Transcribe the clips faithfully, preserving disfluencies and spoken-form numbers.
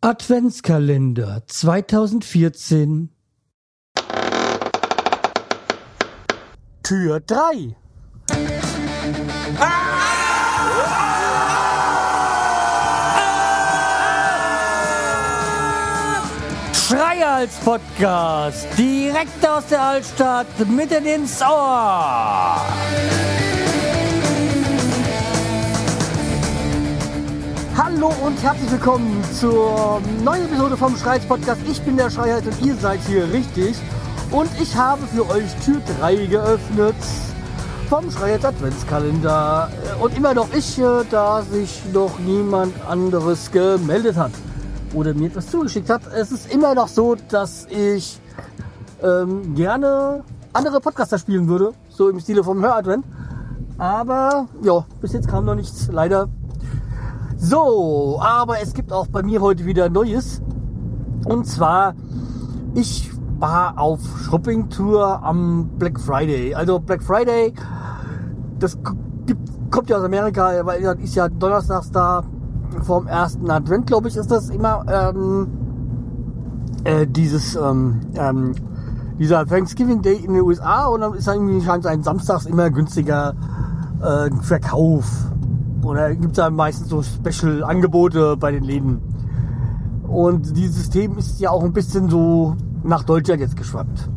Adventskalender zweitausendvierzehn Tür drei. Schreihals Podcast, direkt aus der Altstadt, mitten ins Ohr. Hallo und herzlich willkommen zur neuen Episode vom Schreihals Podcast. Ich bin der Schreihals und ihr seid hier richtig. Und ich habe für euch Tür drei geöffnet vom Schreihals Adventskalender. Und immer noch ich, da sich noch niemand anderes gemeldet hat oder mir etwas zugeschickt hat. Es ist immer noch so, dass ich ähm, gerne andere Podcaster spielen würde, so im Stile vom Höradvent. Aber ja, bis jetzt kam noch nichts, leider. So, aber es gibt auch bei mir heute wieder Neues. Und zwar, ich war auf Shopping-Tour am Black Friday. Also Black Friday, das kommt ja aus Amerika, weil das ist ja donnerstags da, vorm ersten Advent, glaube ich, ist das immer ähm, äh, dieses ähm, ähm, dieser Thanksgiving Day in den U S A, und dann ist dann irgendwie scheint ein samstags immer günstiger äh, Verkauf. Oder gibt es da meistens so Special-Angebote bei den Läden. Und dieses System ist ja auch ein bisschen so nach Deutschland jetzt geschwappt.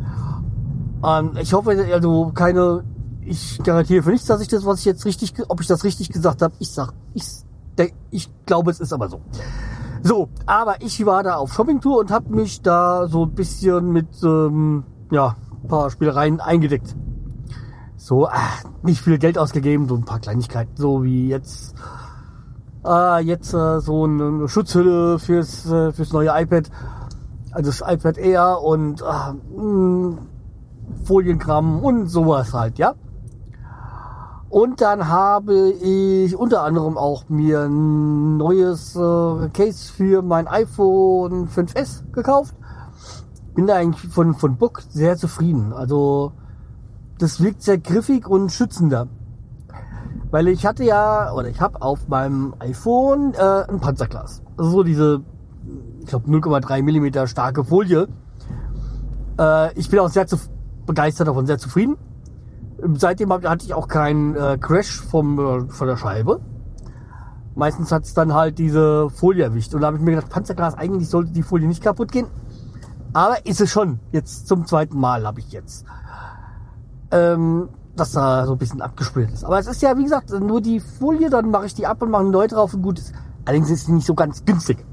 Ähm, ich hoffe, also keine, ich garantiere für nichts, dass ich das, was ich jetzt richtig, ob ich das richtig gesagt habe. Ich sag, ich, ich glaube, es ist aber so. So, aber ich war da auf Shoppingtour und habe mich da so ein bisschen mit, ähm, ja, ein paar Spielereien eingedeckt. So, ach, nicht viel Geld ausgegeben, so ein paar Kleinigkeiten, so wie jetzt, äh, jetzt äh, so eine Schutzhülle fürs, äh, fürs neue iPad, also das iPad Air und äh, mh, Folienkram und sowas halt, ja. Und dann habe ich unter anderem auch mir ein neues äh, Case für mein iPhone fünf S gekauft. Bin da eigentlich von, von Book sehr zufrieden, also das wirkt sehr griffig und schützender. Weil ich hatte ja, oder ich habe auf meinem iPhone äh, ein Panzerglas. Also so diese, ich glaube null Komma drei Millimeter starke Folie. Äh, ich bin auch sehr zu, begeistert davon, sehr zufrieden. Seitdem hatte ich auch keinen äh, Crash vom, äh, von der Scheibe. Meistens hat es dann halt diese Folie erwischt. Und da habe ich mir gedacht, Panzerglas, eigentlich sollte die Folie nicht kaputt gehen. Aber ist es schon. Jetzt zum zweiten Mal habe ich jetzt. Ähm, dass da so ein bisschen abgesplittert ist. Aber es ist ja, wie gesagt, nur die Folie, dann mache ich die ab und mache neu drauf und gut ist. Allerdings ist sie nicht so ganz günstig.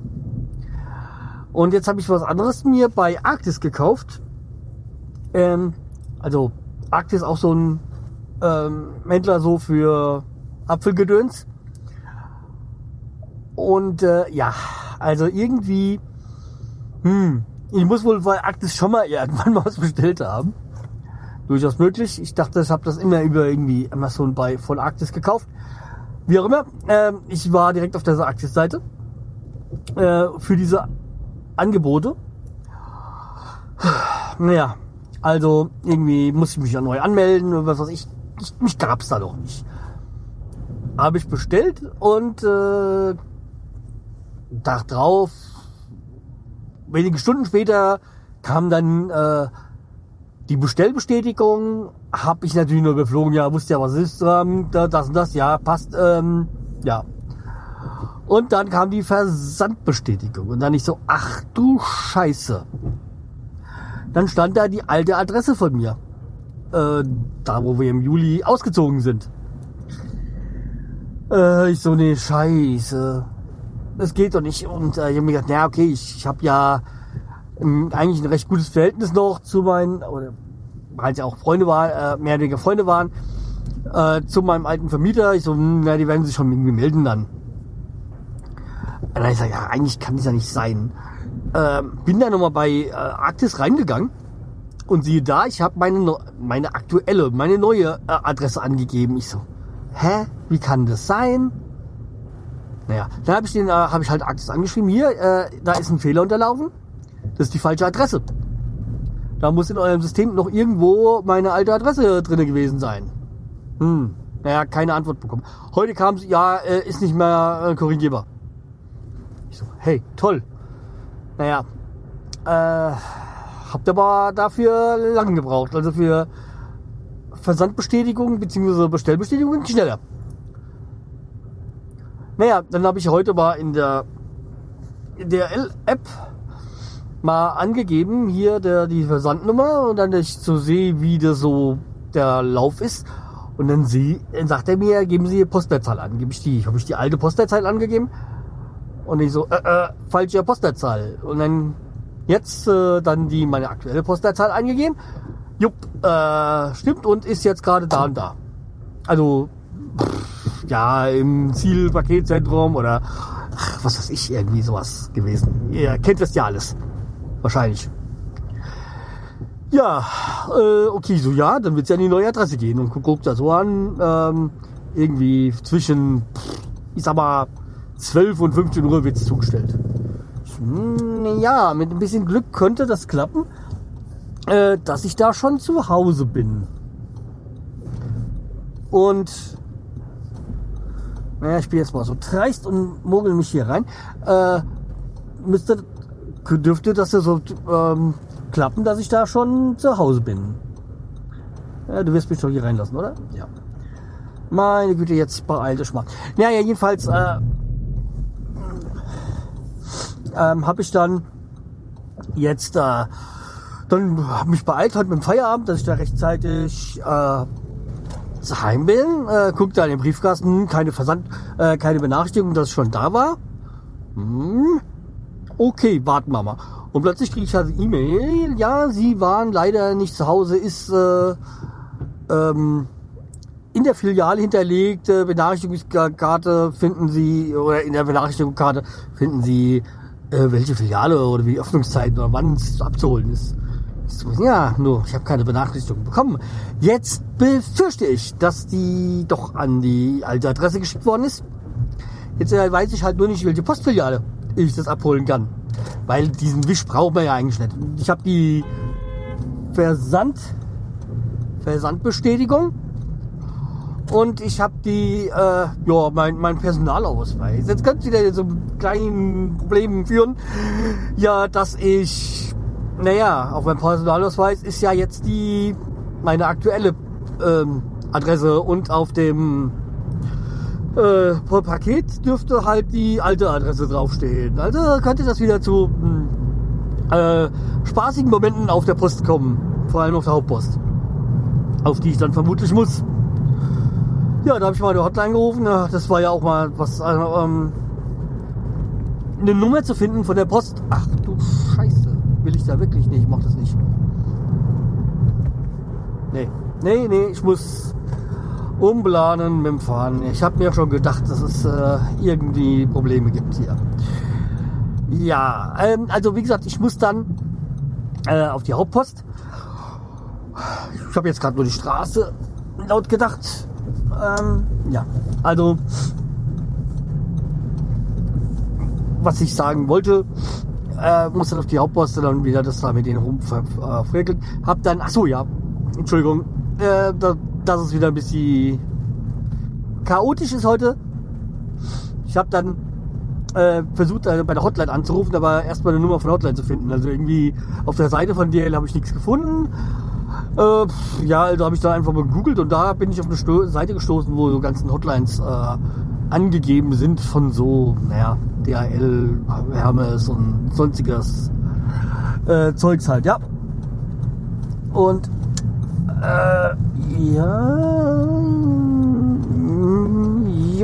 Und jetzt habe ich was anderes mir bei Arktis gekauft. Ähm, also Arktis auch so ein ähm, Händler so für Apfelgedöns. Und äh, ja, also irgendwie, hm, ich muss wohl bei Arktis schon mal irgendwann mal was bestellt haben. Durchaus möglich. Ich dachte, ich habe das immer über irgendwie Amazon bei von Arktis gekauft. Wie auch immer. Ähm, ich war direkt auf dieser Arktis-Seite äh, für diese Angebote. Naja, also irgendwie musste ich mich ja neu anmelden oder was weiß ich. ich mich gab's da doch nicht. Habe ich bestellt und äh, Tag drauf, wenige Stunden später kam dann äh, die Bestellbestätigung. Habe ich natürlich nur überflogen, ja, wusste ja, was ist, ähm, das und das, ja, passt, ähm, ja. Und dann kam die Versandbestätigung und dann ich so, ach du Scheiße. Dann stand da die alte Adresse von mir, äh, da wo wir im Juli ausgezogen sind. Äh, ich so, nee, Scheiße, das geht doch nicht. Und äh, ich habe mir gedacht, na okay, ich, ich habe ja eigentlich ein recht gutes Verhältnis noch zu meinen, oder weil sie auch Freunde waren, äh, mehr oder weniger Freunde waren, äh, zu meinem alten Vermieter. Ich so, na, die werden sich schon irgendwie melden dann. Und dann ich sage, ja, eigentlich kann das ja nicht sein. Äh, bin dann nochmal bei äh, Arktis reingegangen und siehe da, ich habe meine, meine aktuelle, meine neue äh, Adresse angegeben. Ich so, hä, wie kann das sein? Naja, dann habe ich den, äh, habe ich halt Arktis angeschrieben, hier, äh, da ist ein Fehler unterlaufen. Das ist die falsche Adresse. Da muss in eurem System noch irgendwo meine alte Adresse drin gewesen sein. Hm, naja, keine Antwort bekommen. Heute kam es, ja, äh, ist nicht mehr äh, korrigierbar. Ich so, hey, toll. Naja, äh, habt aber dafür lang gebraucht. Also für Versandbestätigung bzw. Bestellbestätigung schneller. Naja, dann habe ich heute mal in der in der App mal angegeben, hier der, die Versandnummer, und dann ich so sehe, wie das so der Lauf ist. Und dann, sie, dann sagt er mir, geben Sie die Postleitzahl an. Gebe ich die, habe ich die alte Postleitzahl angegeben. Und ich so, äh, äh, falsche Postleitzahl. Und dann jetzt äh, dann die meine aktuelle Postleitzahl eingegeben. Jupp, äh, stimmt und ist jetzt gerade da und da. Also, pff, ja, im Zielpaketzentrum oder ach, was weiß ich, irgendwie sowas gewesen. Ihr kennt das ja alles. Wahrscheinlich. Ja, äh, okay, so ja, dann wird es ja an die neue Adresse gehen und guckt da so an, ähm, irgendwie zwischen, ich sag mal, zwölf und fünfzehn Uhr wird es zugestellt. Hm, ja, mit ein bisschen Glück könnte das klappen, äh, dass ich da schon zu Hause bin. Und, naja, ich bin jetzt mal so dreist und mogel mich hier rein. Äh, müsste, dürfte das ja so, ähm, klappen, dass ich da schon zu Hause bin. Ja, du wirst mich doch hier reinlassen, oder? Ja. Meine Güte, jetzt beeil dich mal. Naja, jedenfalls äh, ähm, habe ich dann jetzt äh, dann hab mich beeilt heute mit dem Feierabend, dass ich da rechtzeitig äh, heim bin. Äh, guck da in den Briefkasten, keine Versand, äh, keine Benachrichtigung, dass ich schon da war. Hm. Okay, warten wir mal. Und plötzlich kriege ich halt E-Mail, ja, Sie waren leider nicht zu Hause, ist äh, ähm, in der Filiale hinterlegte Benachrichtigungskarte finden Sie, oder in der Benachrichtigungskarte finden Sie, äh, welche Filiale oder wie die Öffnungszeiten oder wann es abzuholen ist. Ich so, ja, nur, ich habe keine Benachrichtigung bekommen. Jetzt befürchte ich, dass die doch an die alte Adresse geschickt worden ist. Jetzt äh, weiß ich halt nur nicht, welche Postfiliale ich das abholen kann. Weil diesen Wisch braucht man ja eigentlich nicht. Ich habe die Versand, Versandbestätigung und ich habe die, äh, ja, mein, mein Personalausweis. Jetzt könnte ich wieder so kleinen Problemen führen. Ja, dass ich, naja, auf meinem Personalausweis ist ja jetzt die, meine aktuelle ähm, Adresse und auf dem Äh, pro Paket dürfte halt die alte Adresse draufstehen. Also könnte das wieder zu äh, spaßigen Momenten auf der Post kommen. Vor allem auf der Hauptpost. Auf die ich dann vermutlich muss. Ja, da habe ich mal eine Hotline gerufen. Das war ja auch mal was, äh, ähm, eine Nummer zu finden von der Post. Ach du Scheiße. Will ich da wirklich nicht. Ich mach das nicht. Nee. Nee, nee, ich muss umplanen mit dem Fahren. Ich habe mir schon gedacht, dass es äh, irgendwie Probleme gibt hier. Ja, ähm, also wie gesagt, ich muss dann äh, auf die Hauptpost. Ich habe jetzt gerade nur die Straße laut gedacht. Ähm, ja, also was ich sagen wollte, äh, muss dann auf die Hauptpost dann wieder das da mit den rumfrickeln. Hab dann, ach so, ja, Entschuldigung, äh, da, dass es wieder ein bisschen chaotisch ist heute. Ich habe dann äh, versucht, äh, bei der Hotline anzurufen, aber erstmal eine Nummer von der Hotline zu finden. Also irgendwie auf der Seite von D H L habe ich nichts gefunden. Äh, ja, also habe ich da einfach mal gegoogelt und da bin ich auf eine Sto- Seite gestoßen, wo so ganzen Hotlines äh, angegeben sind von so, naja, D H L, Hermes und sonstiges äh, Zeugs halt, ja. Und Äh, ja. Yep.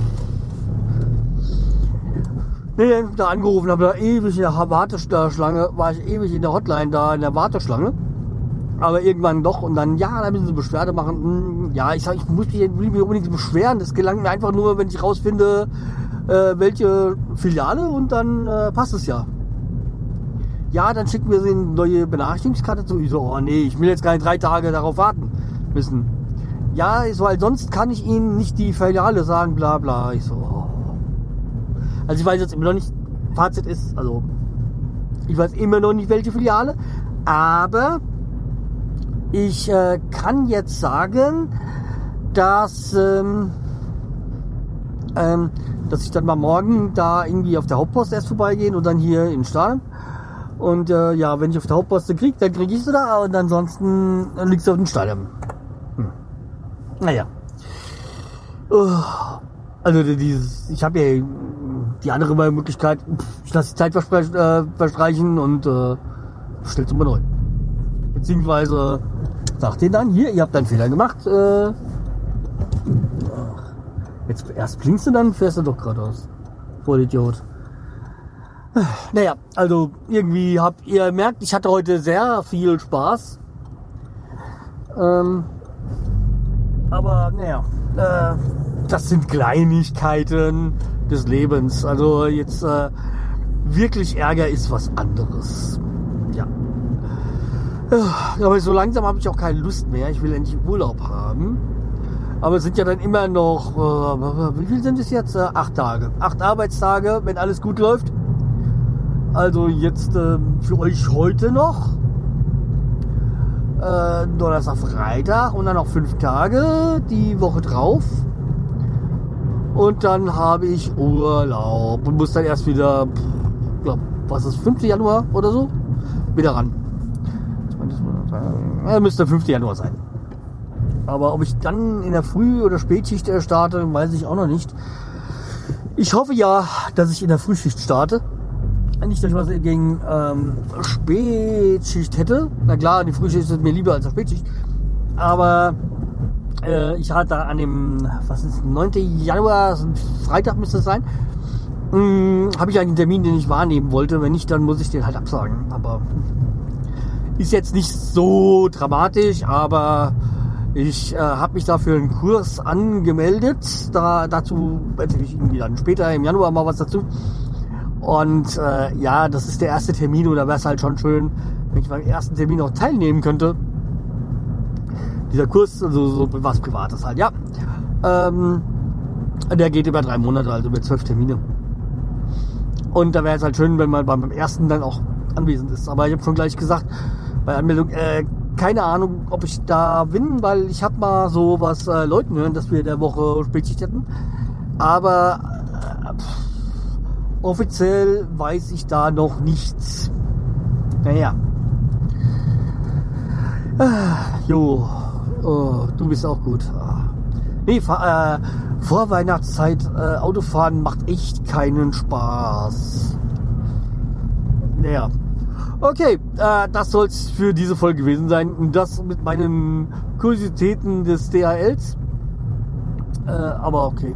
Nee, da angerufen, habe da ewig in der Warteschlange, war ich ewig in der Hotline da in der Warteschlange. Aber irgendwann doch und dann, ja, da müssen sie Beschwerde machen. Ja, ich sag, ich muss mich unbedingt beschweren. Das gelangt mir einfach nur, wenn ich rausfinde, äh, welche Filiale und dann äh, passt es ja. Ja, dann schicken wir sie eine neue Benachrichtigungskarte zu. Ich so, oh nee, ich will jetzt keine drei Tage darauf warten müssen. Ja, ich so, weil sonst kann ich Ihnen nicht die Filiale sagen, bla bla. Ich so, oh. Also ich weiß jetzt immer noch nicht, Fazit ist, also ich weiß immer noch nicht, welche Filiale, aber ich äh, kann jetzt sagen, dass ähm, ähm, dass ich dann mal morgen da irgendwie auf der Hauptpost erst vorbeigehen und dann hier in Stahlem. Und äh, ja, wenn ich auf der Hauptpost kriege, dann kriege ich sie da und ansonsten liegt sie auf dem Stahlem. Hm. Naja. Uh, also dieses, ich habe ja die andere Möglichkeit, ich lasse die Zeit versprechen, äh, verstreichen und äh, stell's immer neu. Beziehungsweise sagt denen dann, hier, ihr habt einen Fehler gemacht. Äh, jetzt erst blinkst du, dann fährst du doch geradeaus. Vollidiot. Naja, also irgendwie habt ihr merkt, ich hatte heute sehr viel Spaß. Ähm, aber naja, äh, das sind Kleinigkeiten des Lebens. Also jetzt äh, wirklich Ärger ist was anderes. Ja. Aber so langsam habe ich auch keine Lust mehr. Ich will endlich Urlaub haben. Aber es sind ja dann immer noch, äh, wie viel sind es jetzt? Äh, acht Tage. Acht Arbeitstage, wenn alles gut läuft. Also jetzt äh, für euch heute noch. Äh, Donnerstag, Freitag und dann noch fünf Tage die Woche drauf. Und dann habe ich Urlaub und muss dann erst wieder, ja, was ist, fünften Januar oder so, wieder ran. Ja, müsste fünften Januar sein. Aber ob ich dann in der Früh- oder Spätschicht starte, weiß ich auch noch nicht. Ich hoffe ja, dass ich in der Frühschicht starte. Nicht, dass ich was gegen ähm, Spätschicht hätte. Na klar, die Frühschicht ist mir lieber als die Spätschicht. Aber äh, ich hatte an dem, was ist, neunten Januar, Freitag müsste es sein, hm, habe ich einen Termin, den ich wahrnehmen wollte. Wenn nicht, dann muss ich den halt absagen. Aber ist jetzt nicht so dramatisch, aber ich äh, habe mich dafür einen Kurs angemeldet. Da, dazu erzähle ich irgendwie dann später im Januar mal was dazu. Und äh, ja, das ist der erste Termin, oder wäre es halt schon schön, wenn ich beim ersten Termin auch teilnehmen könnte. Dieser Kurs, also so was Privates halt, ja. Ähm, der geht über drei Monate, also über zwölf Termine. Und da wäre es halt schön, wenn man beim ersten dann auch anwesend ist. Aber ich habe schon gleich gesagt, bei Anmeldung, äh, keine Ahnung, ob ich da bin, weil ich habe mal so was äh, Leuten hören, dass wir in der Woche Spätschicht hätten. Aber äh, pff, offiziell weiß ich da noch nichts. Naja. Ah, jo, oh, du bist auch gut. Ah. Nee, fahr, äh, vor Weihnachtszeit äh, Autofahren macht echt keinen Spaß. Naja. Okay, äh, das soll es für diese Folge gewesen sein. Das mit meinen Kuriositäten des D H Ls. Äh, aber okay.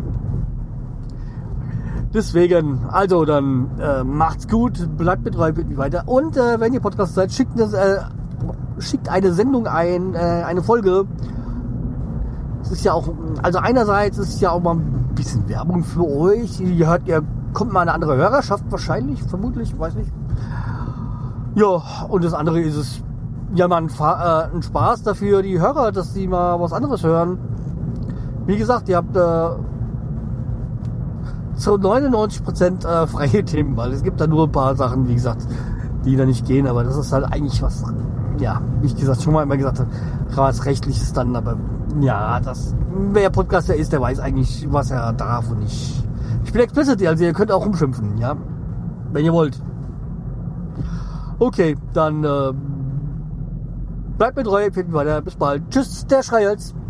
Deswegen, also dann äh, macht's gut, bleibt mit treu, wie weiter. Und äh, wenn ihr Podcast seid, schickt, das, äh, schickt eine Sendung ein, äh, eine Folge. Es ist ja auch, also einerseits ist es ja auch mal ein bisschen Werbung für euch. Ihr hört, ihr kommt mal eine andere Hörerschaft wahrscheinlich, vermutlich, weiß nicht. Ja, und das andere ist es, ja mal ein, äh, ein Spaß dafür, die Hörer, dass sie mal was anderes hören. Wie gesagt, ihr habt äh, zu neunundneunzig Prozent äh, freie Themen, weil es gibt da nur ein paar Sachen, wie gesagt, die da nicht gehen, aber das ist halt eigentlich was, ja, wie ich gesagt, schon mal immer gesagt habe, was rechtliches dann, aber ja, das, wer Podcaster ist, der weiß eigentlich, was er darf und nicht. Ich bin explicit, also ihr könnt auch rumschimpfen, ja, wenn ihr wollt. Okay, dann äh, bleibt mir treu, finden weiter, bis bald. Tschüss, der Schreihals.